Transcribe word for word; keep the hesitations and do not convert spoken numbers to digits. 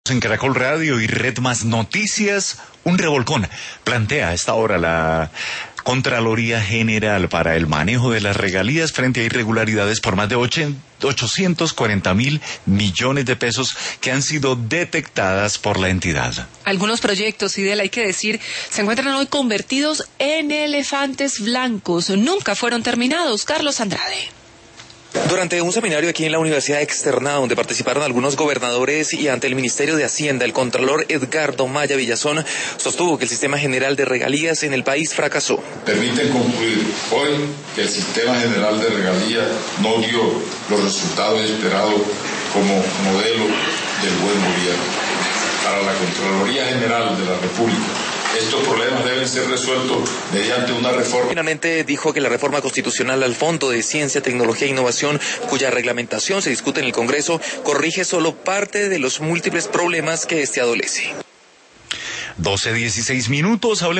En Caracol Radio y Red Más Noticias, un revolcón plantea a esta hora la Contraloría General para el manejo de las regalías frente a irregularidades por más de ochocientos cuarenta mil millones de pesos que han sido detectadas por la entidad. Algunos proyectos, Fidel, hay que decir, se encuentran hoy convertidos en elefantes blancos. Nunca fueron terminados. Carlos Andrade. Durante un seminario aquí en la Universidad Externa, donde participaron algunos gobernadores y ante el Ministerio de Hacienda, el contralor Edgardo Maya Villazón sostuvo que el sistema general de regalías en el país fracasó. Permiten concluir hoy que el sistema general de regalías no dio los resultados esperados como modelo del buen gobierno. Para la Contraloría General de la República, estos problemas deben ser resueltos mediante una reforma. Finalmente dijo que la reforma constitucional al Fondo de Ciencia, Tecnología e Innovación, cuya reglamentación se discute en el Congreso, corrige solo parte de los múltiples problemas que este adolece. doce dieciséis minutos, hablemos